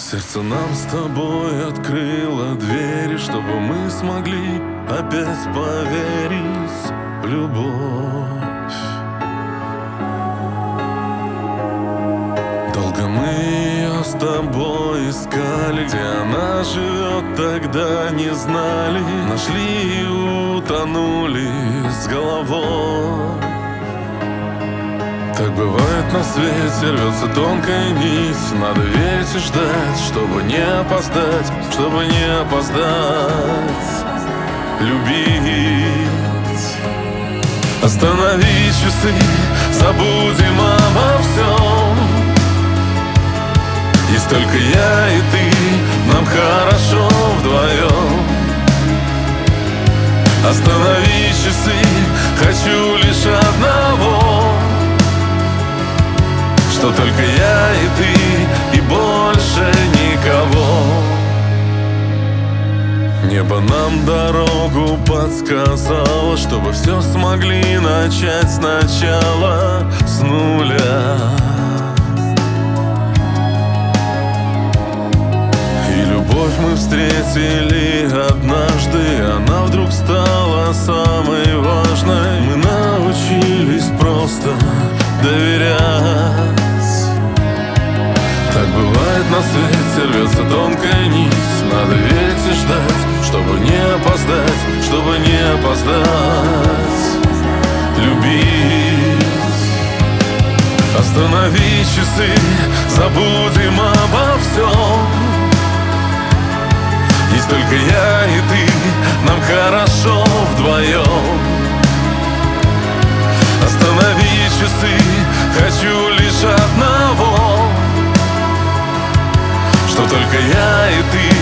Сердце нам с тобой открыло двери, чтобы мы смогли опять поверить в любовь. Долго мы ее с тобой искали, где она живет, тогда не знали. Нашли и утонули с головой. Так бывает на свете, рвется тонкая нить. Надо верить и ждать, чтобы не опоздать, чтобы не опоздать. Любить. Останови часы, забудем обо всем. Есть только я и ты, нам хорошо вдвоем. Останови часы, хочу лишь одного, что только я и ты, и больше никого. Небо нам дорогу подсказало, чтобы все смогли начать сначала, с нуля. И любовь мы встретили однажды, она вдруг стала самой важной. Мы научились просто доверять. Так бывает на свете, рвется тонкая нить. Надо верить и ждать, чтобы не опоздать, чтобы не опоздать. Любить. Останови часы, забудем обо всем. Есть только я и ты, нам хорошо вдвоем. Останови часы, хочу лишь одного, что только я и ты,